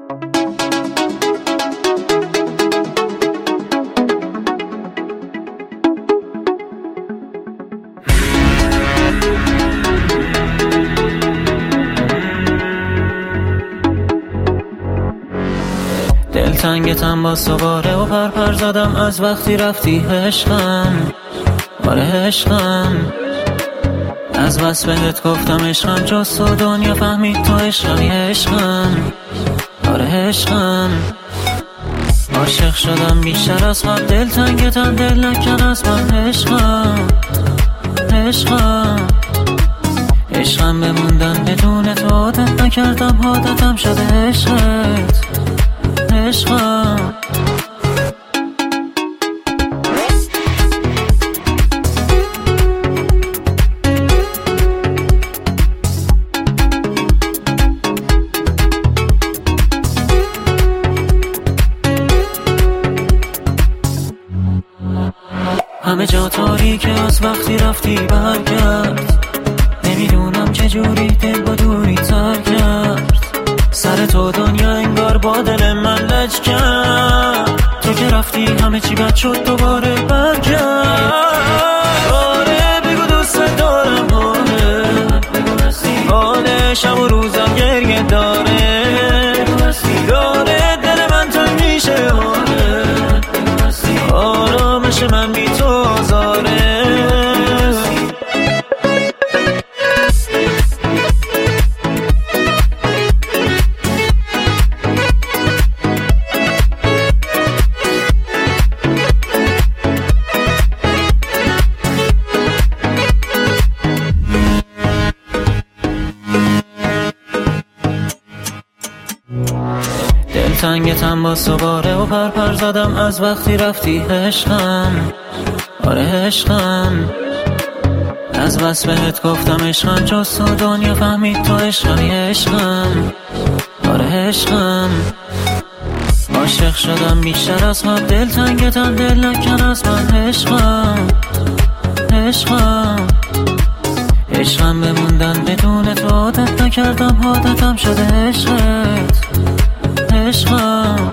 دلتنگتم با سواره و پرپر زدم از وقتی رفتی عشقم. آره عشقم، از بس بهت گفتم عشقم، جز تو دنیا فهمید تو عشقمی عشقم. آره عشقم، عاشق شدم بیشتر از حد، دلتنگتم دل نکن از من عشقم. عشقم عشقم بموندن بدون تو عادت نکردم، عادتم شده عشقت عشقم. همه جا تاریکه از وقتی رفتی برگرد، نمیدونم چجوری دل با دوری تر کرد. سر تو دنیا انگار با دل من لج کرد، تو که رفتی همه چی بد شد دوباره برگرد. آره بگو دوست دارم، آره شب و روزم گریه داره، داره دل من تنگ میشه، آرامش من بی تو آزاره. دلتنگتم با سواره و پرپر زدم از وقتی رفتی عشقم. آره عشقم، از بس بهت گفتم عشقم، جز تو دنیا فهمید تو عشقمی عشقم. آره عشقم، عاشق شدم بیشتر از حد، دلتنگتم دل نکن از من عشقم. عشقم عشقم بموندن بدون تو عادت نکردم، عادتم شده عشقت عشقم.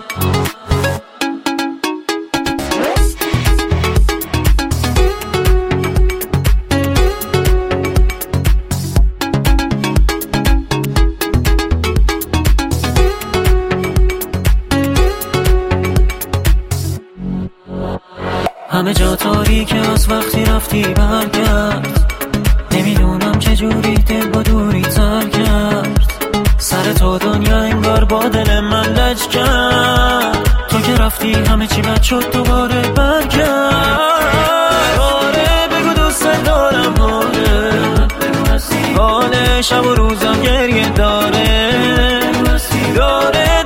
همه جا تاریکه از وقتی رفتی برگرد، نمیدونم چجوری دل با دوری تر کرد. سر تو دنیا انگار با دل من لج کرد، تو که رفتی همه چی بد شد دوباره برگرد. آره بگو دوست دارم، آره شب و روزم گریه داره، داره